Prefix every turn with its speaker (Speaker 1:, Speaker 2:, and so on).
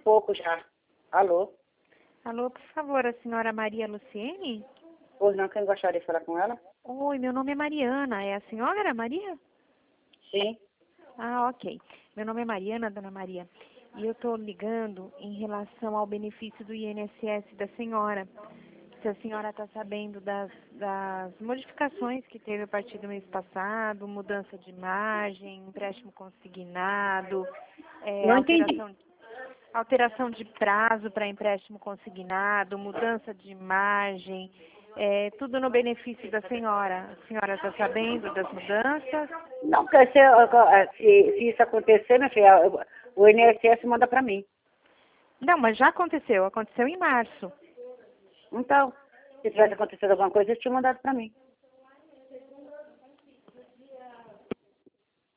Speaker 1: pouco já. Alô?
Speaker 2: Alô, por favor, a senhora Maria Luciene?
Speaker 1: Pois não, quem gostaria de falar com ela?
Speaker 2: Oi, meu nome é Mariana. É a senhora Maria?
Speaker 1: Sim.
Speaker 2: Ah, ok. Meu nome é Mariana, dona Maria. E eu estou ligando em relação ao benefício do INSS da senhora. Se a senhora está sabendo das modificações que teve a partir do mês passado, mudança de margem, empréstimo consignado,
Speaker 1: Não entendi.
Speaker 2: alteração de prazo para empréstimo consignado, mudança de margem, tudo no benefício da senhora. A senhora está sabendo das mudanças?
Speaker 1: Não, porque se isso acontecer, minha filha, o INSS manda para mim.
Speaker 2: Não, mas já aconteceu. Aconteceu em março.
Speaker 1: Então, se tivesse acontecido alguma coisa, eles tinham mandado para mim.